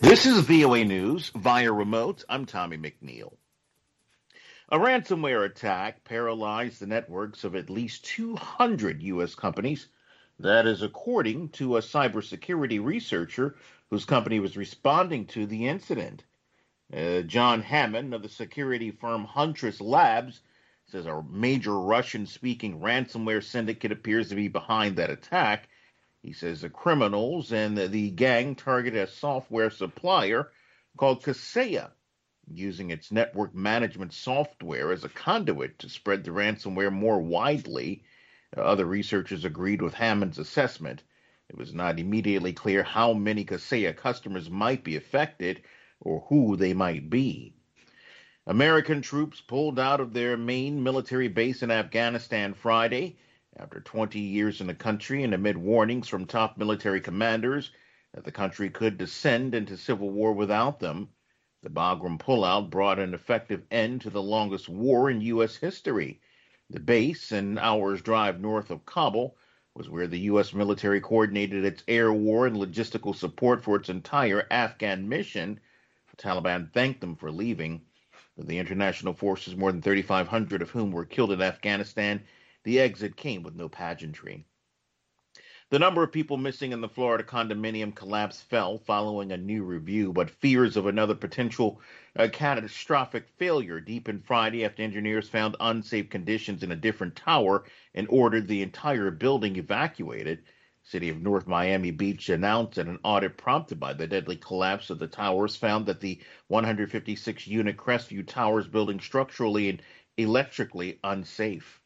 This is VOA News via remote. I'm Tommy McNeil. A ransomware attack paralyzed the networks of at least 200 U.S. companies. That is according to a cybersecurity researcher whose company was responding to the incident. John Hammond of the security firm Huntress Labs says a major Russian speaking ransomware syndicate appears to be behind that attack. He says the criminals and the gang targeted a software supplier called Kaseya, using its network management software as a conduit to spread the ransomware more widely. Other researchers agreed with Hammond's assessment. It was not immediately clear how many Kaseya customers might be affected or who they might be. American troops pulled out of their main military base in Afghanistan Friday after 20 years in the country and amid warnings from top military commanders that the country could descend into civil war without them. The Bagram pullout brought an effective end to the longest war in U.S. history. The base, an hour's drive north of Kabul, was where the U.S. military coordinated its air war and logistical support for its entire Afghan mission. The Taliban thanked them for leaving. The international forces, more than 3,500 of whom were killed in Afghanistan, the exit came with no pageantry. The number of people missing in the Florida condominium collapse fell following a new review, but fears of another potential catastrophic failure deepened Friday after engineers found unsafe conditions in a different tower and ordered the entire building evacuated. City of North Miami Beach announced that an audit prompted by the deadly collapse of the towers found that the 156-unit Crestview Towers building structurally and electrically unsafe.